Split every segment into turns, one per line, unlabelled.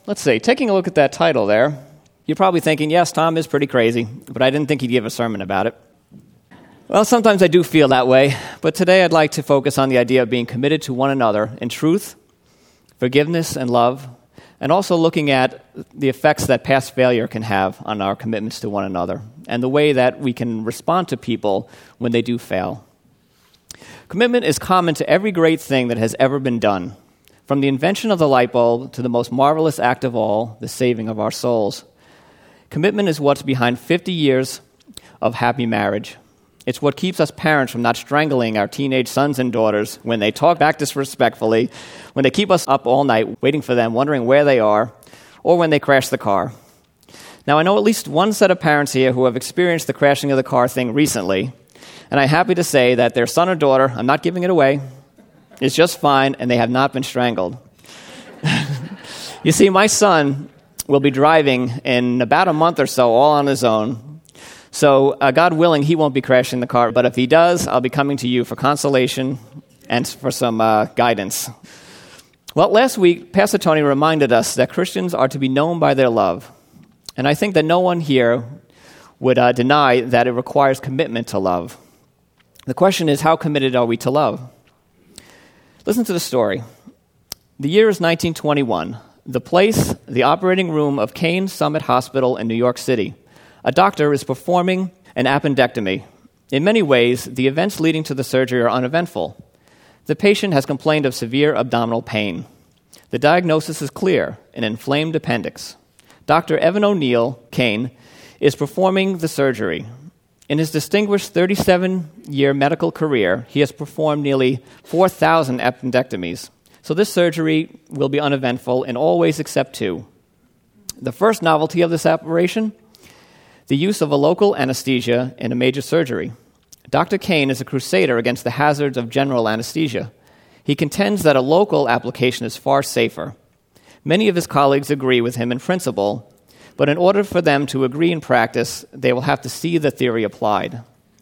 let's see, taking a look at that title there, you're probably thinking, yes, Tom is pretty crazy, but I didn't think he'd give a sermon about it. Well, sometimes I do feel that way, but today I'd like to focus on the idea of being committed to one another in truth, forgiveness, and love, and also looking at the effects that past failure can have on our commitments to one another, and the way that we can respond to people when they do fail. Commitment is common to every great thing that has ever been done, from the invention of the light bulb to the most marvelous act of all, the saving of our souls. Commitment is what's behind 50 years of happy marriage. It's what keeps us parents from not strangling our teenage sons and daughters when they talk back disrespectfully, when they keep us up all night waiting for them, wondering where they are, or when they crash the car. Now, I know at least one set of parents here who have experienced the crashing of the car thing recently, and I'm happy to say that their son or daughter, I'm not giving it away, is just fine, and they have not been strangled. You see, my son will be driving in about a month or so, all on his own. So, God willing, he won't be crashing the car. But if he does, I'll be coming to you for consolation and for some guidance. Well, last week, Pastor Tony reminded us that Christians are to be known by their love. And I think that no one here would deny that it requires commitment to love. The question is, how committed are we to love? Listen to the story. The year is 1921. The place, the operating room of Kane Summit Hospital in New York City. A doctor is performing an appendectomy. In many ways, the events leading to the surgery are uneventful. The patient has complained of severe abdominal pain. The diagnosis is clear, an inflamed appendix. Dr. Evan O'Neill, Kane, is performing the surgery. In his distinguished 37-year medical career, he has performed nearly 4,000 appendectomies. So this surgery will be uneventful in all ways except two. The first novelty of this operation, the use of a local anesthesia in a major surgery. Dr. Kane is a crusader against the hazards of general anesthesia. He contends that a local application is far safer. Many of his colleagues agree with him in principle, but in order for them to agree in practice, they will have to see the theory applied.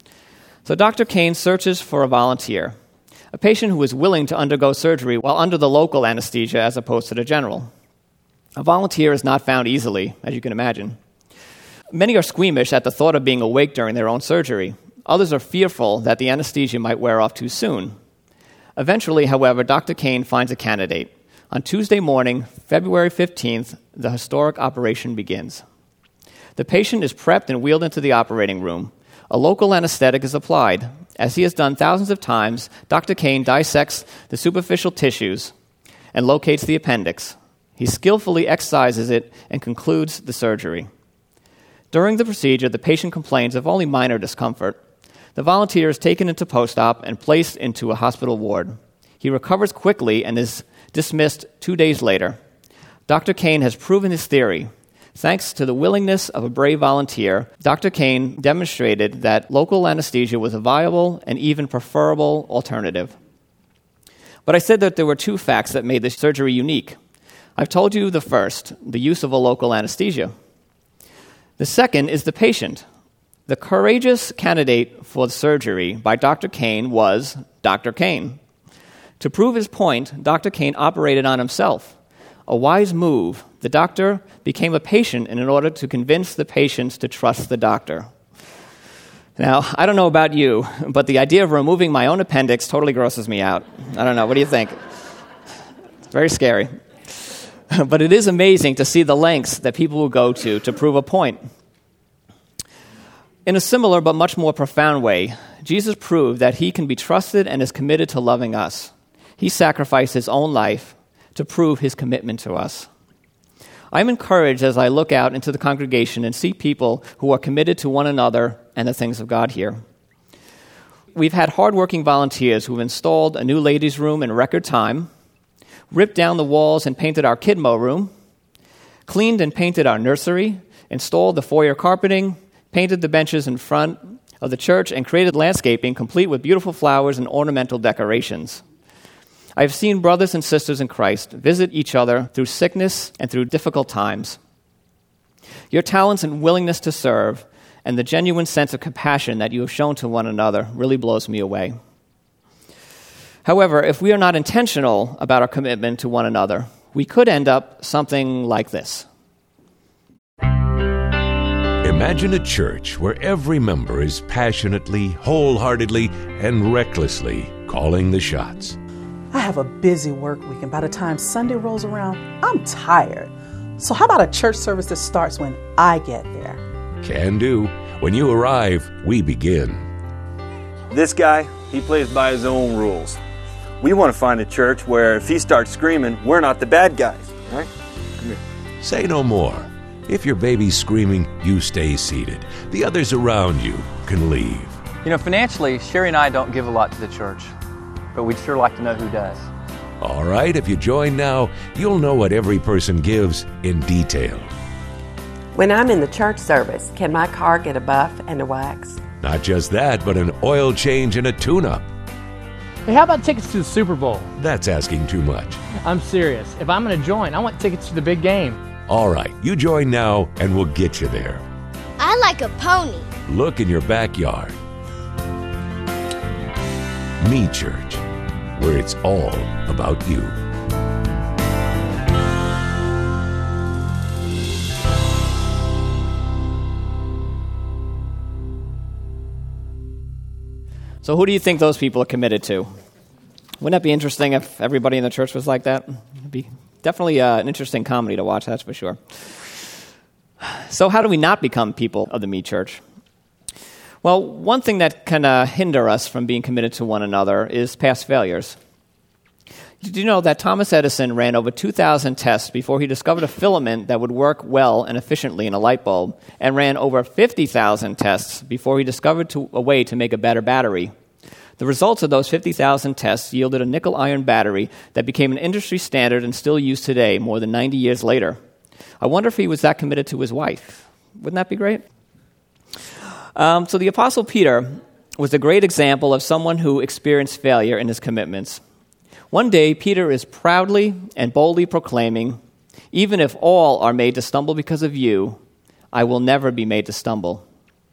So Dr. Kane searches for a volunteer, a patient who is willing to undergo surgery while under the local anesthesia as opposed to the general. A volunteer is not found easily, as you can imagine. Many are squeamish at the thought of being awake during their own surgery. Others are fearful that the anesthesia might wear off too soon. Eventually, however, Dr. Kane finds a candidate. On Tuesday morning, February 15th, the historic operation begins. The patient is prepped and wheeled into the operating room. A local anesthetic is applied. As he has done thousands of times, Dr. Kane dissects the superficial tissues and locates the appendix. He skillfully excises it and concludes the surgery. During the procedure, the patient complains of only minor discomfort. The volunteer is taken into post-op and placed into a hospital ward. He recovers quickly and is dismissed 2 days later. Dr. Kane has proven his theory. Thanks to the willingness of a brave volunteer, Dr. Kane demonstrated that local anesthesia was a viable and even preferable alternative. But I said that there were two facts that made this surgery unique. I've told you the first, the use of a local anesthesia. The second is the patient. The courageous candidate for the surgery by Dr. Kane was Dr. Kane. To prove his point, Dr. Kane operated on himself. A wise move. The doctor became a patient in order to convince the patients to trust the doctor. Now, I don't know about you, but the idea of removing my own appendix totally grosses me out. I don't know. What do you think? It's very scary. But it is amazing to see the lengths that people will go to prove a point. In a similar but much more profound way, Jesus proved that he can be trusted and is committed to loving us. He sacrificed his own life to prove his commitment to us. I'm encouraged as I look out into the congregation and see people who are committed to one another and the things of God here. We've had hardworking volunteers who've installed a new ladies' room in record time, ripped down the walls and painted our Kidmo room, cleaned and painted our nursery, installed the foyer carpeting, painted the benches in front of the church, and created landscaping complete with beautiful flowers and ornamental decorations. I've seen brothers and sisters in Christ visit each other through sickness and through difficult times. Your talents and willingness to serve and the genuine sense of compassion that you have shown to one another really blows me away. However, if we are not intentional about our commitment to one another, we could end up something like this.
Imagine a church where every member is passionately, wholeheartedly, and recklessly calling the shots.
I have a busy work week, and by the time Sunday rolls around, I'm tired. So how about a church service that starts when I get there?
Can do. When you arrive, we begin.
This guy, he plays by his own rules. We want to find a church where if he starts screaming, we're not the bad guys, right? Come here.
Say no more. If your baby's screaming, you stay seated. The others around you can leave.
Financially, Sherry and I don't give a lot to the church, but we'd sure like to know who does.
All right, if you join now, you'll know what every person gives in detail.
When I'm in the church service, can my car get a buff and a wax?
Not just that, but an oil change and a tune-up.
Hey, how about tickets to the Super Bowl?
That's asking too much.
I'm serious. If I'm going to join, I want tickets to the big game.
All right, you join now and we'll get you there.
I like a pony.
Look in your backyard. Me Church, where it's all about you.
So who do you think those people are committed to? Wouldn't that be interesting if everybody in the church was like that? It'd be definitely an interesting comedy to watch, that's for sure. So how do we not become people of the Me Church? Well, one thing that can hinder us from being committed to one another is past failures. Did you know that Thomas Edison ran over 2,000 tests before he discovered a filament that would work well and efficiently in a light bulb, and ran over 50,000 tests before he discovered a way to make a better battery? The results of those 50,000 tests yielded a nickel-iron battery that became an industry standard and still used today, more than 90 years later. I wonder if he was that committed to his wife. Wouldn't that be great? So the Apostle Peter was a great example of someone who experienced failure in his commitments. One day, Peter is proudly and boldly proclaiming, "Even if all are made to stumble because of you, I will never be made to stumble."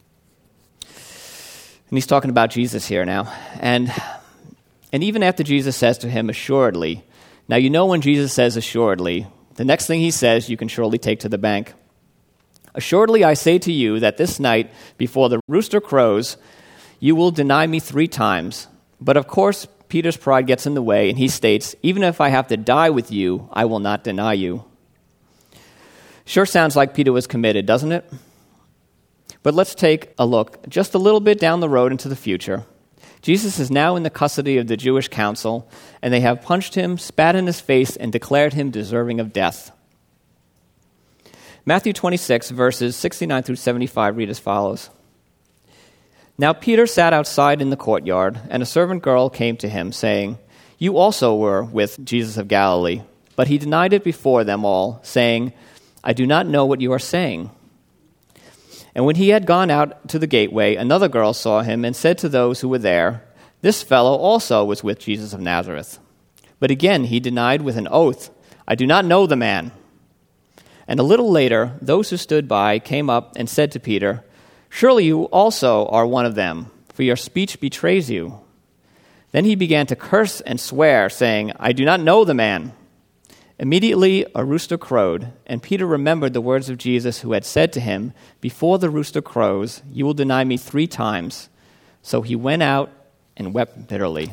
And he's talking about Jesus here now. And even after Jesus says to him, "Assuredly," now you know when Jesus says "assuredly," the next thing he says you can surely take to the bank. "Assuredly I say to you that this night, before the rooster crows, you will deny me 3 times. But of course, Peter's pride gets in the way, and he states, "Even if I have to die with you, I will not deny you." Sure sounds like Peter was committed, doesn't it? But let's take a look just a little bit down the road into the future. Jesus is now in the custody of the Jewish council, and they have punched him, spat in his face, and declared him deserving of death. Matthew 26, verses 69 through 75 read as follows. Now Peter sat outside in the courtyard, and a servant girl came to him, saying, "You also were with Jesus of Galilee." But he denied it before them all, saying, "I do not know what you are saying." And when he had gone out to the gateway, another girl saw him and said to those who were there, "This fellow also was with Jesus of Nazareth." But again he denied with an oath, "I do not know the man." And a little later, those who stood by came up and said to Peter, "Surely you also are one of them, for your speech betrays you." Then he began to curse and swear, saying, "I do not know the man." Immediately a rooster crowed, and Peter remembered the words of Jesus who had said to him, "Before the rooster crows, you will deny me 3 times." So he went out and wept bitterly.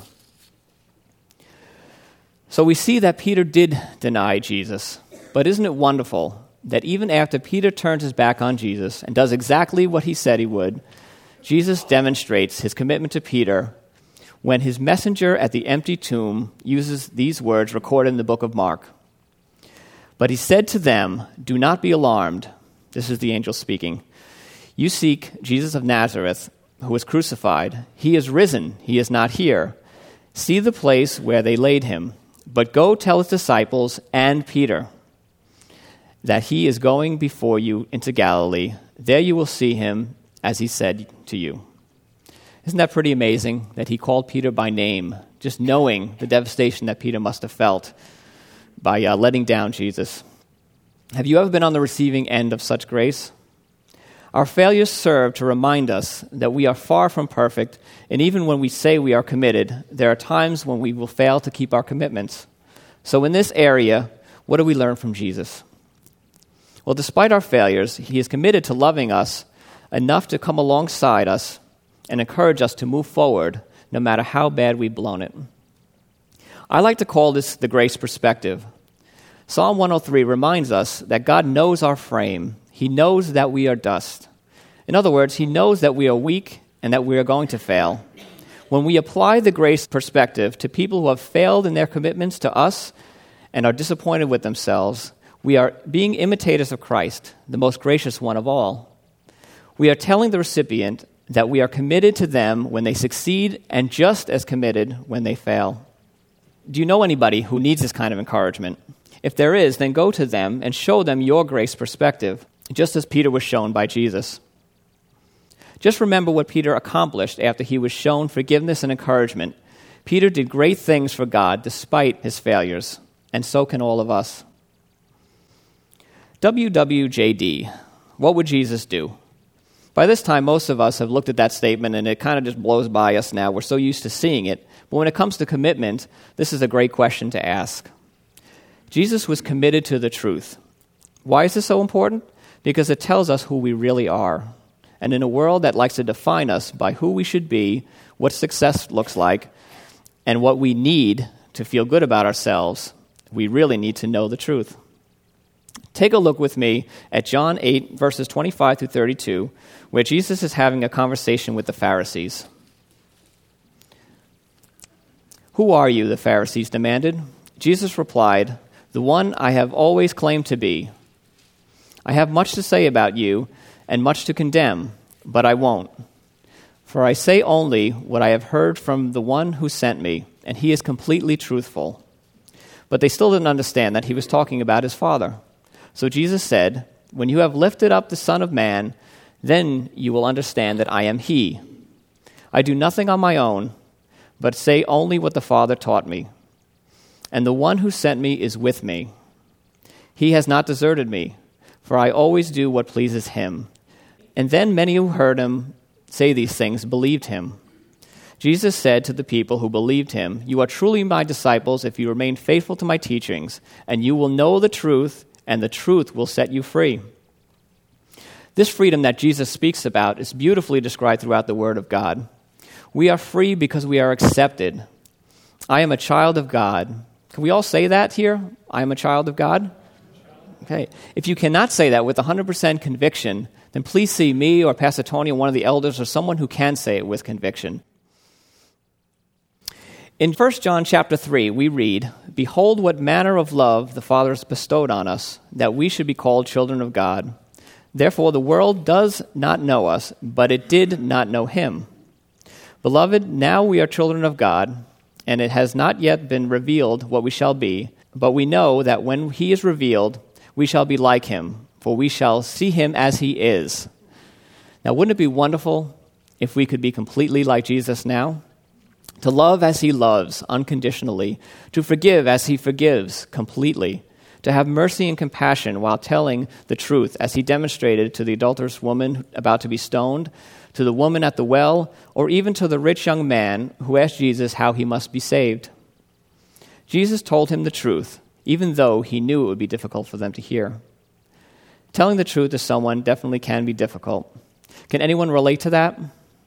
So we see that Peter did deny Jesus, but isn't it wonderful that even after Peter turns his back on Jesus and does exactly what he said he would, Jesus demonstrates his commitment to Peter when his messenger at the empty tomb uses these words recorded in the book of Mark. "But he said to them, 'Do not be alarmed.'" This is the angel speaking. "You seek Jesus of Nazareth, who was crucified. He is risen. He is not here. See the place where they laid him. But go tell his disciples and Peter that he is going before you into Galilee. There you will see him, as he said to you." Isn't that pretty amazing that he called Peter by name, just knowing the devastation that Peter must have felt by letting down Jesus? Have you ever been on the receiving end of such grace? Our failures serve to remind us that we are far from perfect, and even when we say we are committed, there are times when we will fail to keep our commitments. So in this area, What do we learn from Jesus? Well, despite our failures, he is committed to loving us enough to come alongside us and encourage us to move forward no matter how bad we've blown it. I like to call this the grace perspective. Psalm 103 reminds us that God knows our frame. He knows that we are dust. In other words, he knows that we are weak and that we are going to fail. When we apply the grace perspective to people who have failed in their commitments to us and are disappointed with themselves, we are being imitators of Christ, the most gracious one of all. We are telling the recipient that we are committed to them when they succeed and just as committed when they fail. Do you know anybody who needs this kind of encouragement? If there is, then go to them and show them your grace perspective, just as Peter was shown by Jesus. Just remember what Peter accomplished after he was shown forgiveness and encouragement. Peter did great things for God despite his failures, and so can all of us. WWJD, what would Jesus do? By this time, most of us have looked at that statement, and it kind of just blows by us now. We're so used to seeing it. But when it comes to commitment, this is a great question to ask. Jesus was committed to the truth. Why is this so important? Because it tells us who we really are. And in a world that likes to define us by who we should be, what success looks like, and what we need to feel good about ourselves, we really need to know the truth. Take a look with me at John 8, verses 25 through 32, where Jesus is having a conversation with the Pharisees. "Who are you?" the Pharisees demanded. Jesus replied, "The one I have always claimed to be. I have much to say about you and much to condemn, but I won't. For I say only what I have heard from the one who sent me, and he is completely truthful." But they still didn't understand that he was talking about his Father. So Jesus said, "When you have lifted up the Son of Man, then you will understand that I am he. I do nothing on my own, but say only what the Father taught me. And the one who sent me is with me. He has not deserted me, for I always do what pleases him." And then many who heard him say these things believed him. Jesus said to the people who believed him, "You are truly my disciples if you remain faithful to my teachings, and you will know the truth, and the truth will set you free." This freedom that Jesus speaks about is beautifully described throughout the Word of God. We are free because we are accepted. I am a child of God. Can we all say that here? I am a child of God? Okay. If you cannot say that with 100% conviction, then please see me or Pastor Tony or one of the elders or someone who can say it with conviction. In 1 John chapter 3, we read, "Behold what manner of love the Father has bestowed on us, that we should be called children of God. Therefore the world does not know us, but it did not know him. Beloved, now we are children of God, and it has not yet been revealed what we shall be, but we know that when he is revealed, we shall be like him, for we shall see him as he is." Now, wouldn't it be wonderful if we could be completely like Jesus now? To love as he loves unconditionally, to forgive as he forgives completely, to have mercy and compassion while telling the truth as he demonstrated to the adulterous woman about to be stoned, to the woman at the well, or even to the rich young man who asked Jesus how he must be saved. Jesus told him the truth, even though he knew it would be difficult for them to hear. Telling the truth to someone definitely can be difficult. Can anyone relate to that?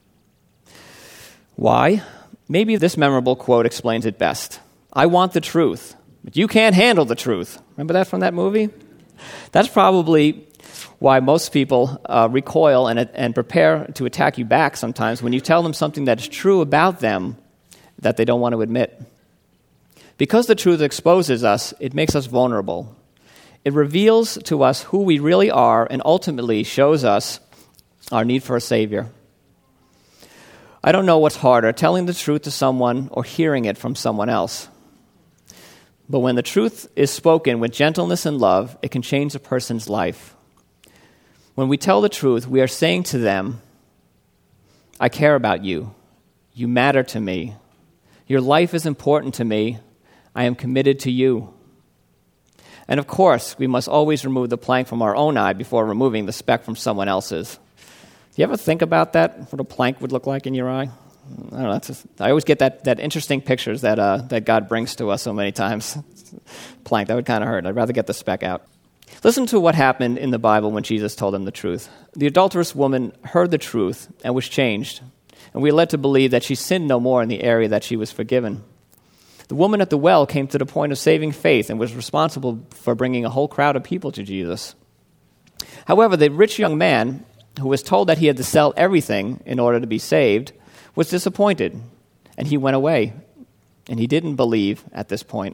Why? Maybe this memorable quote explains it best. "I want the truth, but you can't handle the truth." Remember that from that movie? That's probably why most people recoil and prepare to attack you back sometimes when you tell them something that is true about them that they don't want to admit. Because the truth exposes us, it makes us vulnerable. It reveals to us who we really are and ultimately shows us our need for a Savior. I don't know what's harder, telling the truth to someone or hearing it from someone else. But when the truth is spoken with gentleness and love, it can change a person's life. When we tell the truth, we are saying to them, "I care about you. You matter to me. Your life is important to me. I am committed to you." And of course, we must always remove the plank from our own eye before removing the speck from someone else's. Do you ever think about that, what a plank would look like in your eye? I don't know. I always get that interesting pictures that God brings to us so many times. Plank, that would kind of hurt. I'd rather get the speck out. Listen to what happened in the Bible when Jesus told them the truth. The adulterous woman heard the truth and was changed, and we are led to believe that she sinned no more in the area that she was forgiven. The woman at the well came to the point of saving faith and was responsible for bringing a whole crowd of people to Jesus. However, the rich young man, who was told that he had to sell everything in order to be saved, was disappointed, and he went away, and he didn't believe at this point.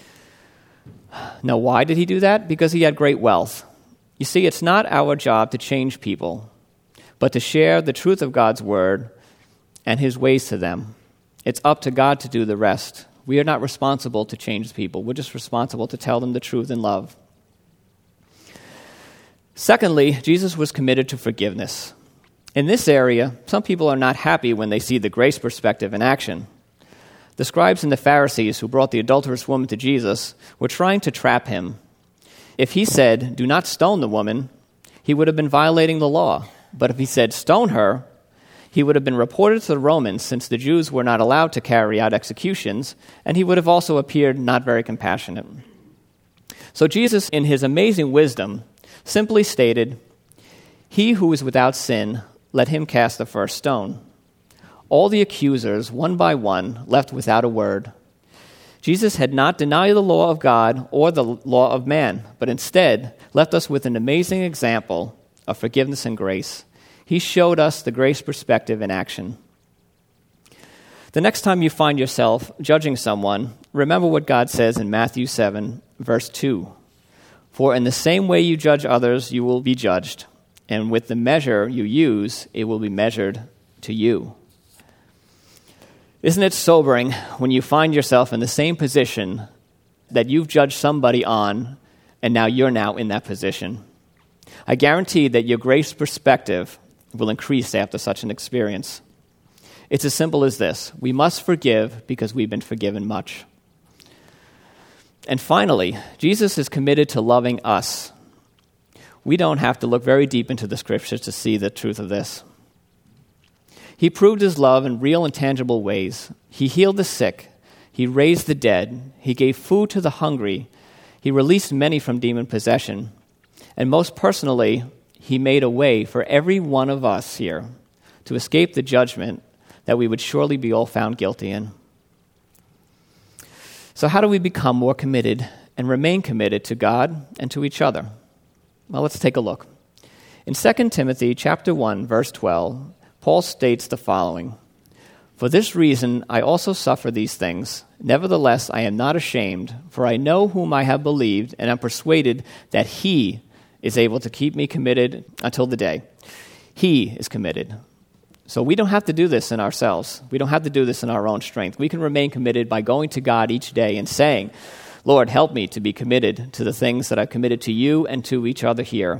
Now, why did he do that? Because he had great wealth. You see, it's not our job to change people, but to share the truth of God's word and his ways to them. It's up to God to do the rest. We are not responsible to change people. We're just responsible to tell them the truth in love. Secondly, Jesus was committed to forgiveness. In this area, some people are not happy when they see the grace perspective in action. The scribes and the Pharisees who brought the adulterous woman to Jesus were trying to trap him. If he said, "Do not stone the woman," he would have been violating the law. But if he said, "Stone her," he would have been reported to the Romans, since the Jews were not allowed to carry out executions, and he would have also appeared not very compassionate. So Jesus, in his amazing wisdom, simply stated, "He who is without sin, let him cast the first stone." All the accusers, one by one, left without a word. Jesus had not denied the law of God or the law of man, but instead left us with an amazing example of forgiveness and grace. He showed us the grace perspective in action. The next time you find yourself judging someone, remember what God says in Matthew 7, verse 2. "For in the same way you judge others, you will be judged, and with the measure you use, it will be measured to you." Isn't it sobering when you find yourself in the same position that you've judged somebody on, and now you're in that position? I guarantee that your grace perspective will increase after such an experience. It's as simple as this: we must forgive because we've been forgiven much. And finally, Jesus is committed to loving us. We don't have to look very deep into the scriptures to see the truth of this. He proved his love in real and tangible ways. He healed the sick. He raised the dead. He gave food to the hungry. He released many from demon possession. And most personally, he made a way for every one of us here to escape the judgment that we would surely be all found guilty in. So how do we become more committed and remain committed to God and to each other? Well, let's take a look. In 2 Timothy chapter 1, verse 12, Paul states the following: "For this reason I also suffer these things. Nevertheless, I am not ashamed, for I know whom I have believed, and am persuaded that he is able to keep me committed until the day." He is committed. So we don't have to do this in ourselves. We don't have to do this in our own strength. We can remain committed by going to God each day and saying, "Lord, help me to be committed to the things that I've committed to you and to each other here."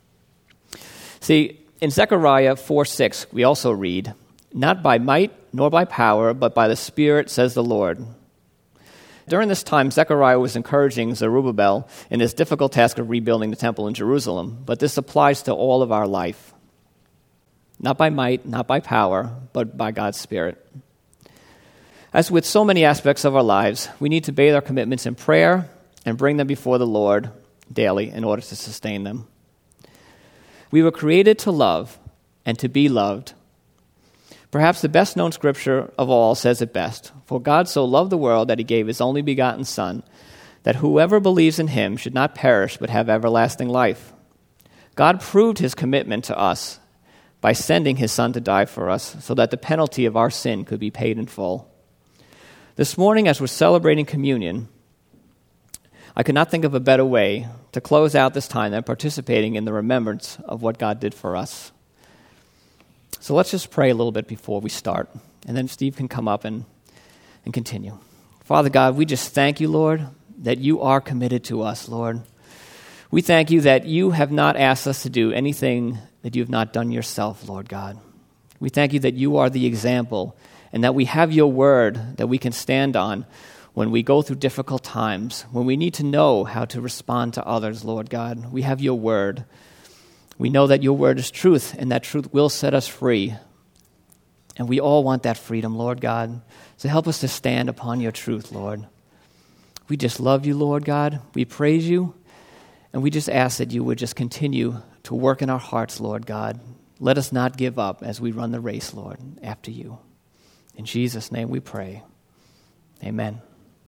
See, in Zechariah 4:6, we also read, "Not by might nor by power, but by the Spirit, says the Lord." During this time, Zechariah was encouraging Zerubbabel in his difficult task of rebuilding the temple in Jerusalem, but this applies to all of our life. Not by might, not by power, but by God's Spirit. As with so many aspects of our lives, we need to bathe our commitments in prayer and bring them before the Lord daily in order to sustain them. We were created to love and to be loved. Perhaps the best-known scripture of all says it best: "For God so loved the world that he gave his only begotten Son, that whoever believes in him should not perish but have everlasting life." God proved his commitment to us by sending his Son to die for us so that the penalty of our sin could be paid in full. This morning, as we're celebrating communion, I could not think of a better way to close out this time than participating in the remembrance of what God did for us. So let's just pray a little bit before we start, and then Steve can come up and continue. Father God, we just thank you, Lord, that you are committed to us, Lord. We thank you that you have not asked us to do anything that you have not done yourself, Lord God. We thank you that you are the example and that we have your word that we can stand on when we go through difficult times, when we need to know how to respond to others, Lord God. We have your word. We know that your word is truth, and that truth will set us free. And we all want that freedom, Lord God. So help us to stand upon your truth, Lord. We just love you, Lord God. We praise you. And we just ask that you would just continue to work in our hearts, Lord God. Let us not give up as we run the race, Lord, after you. In Jesus' name we pray. Amen.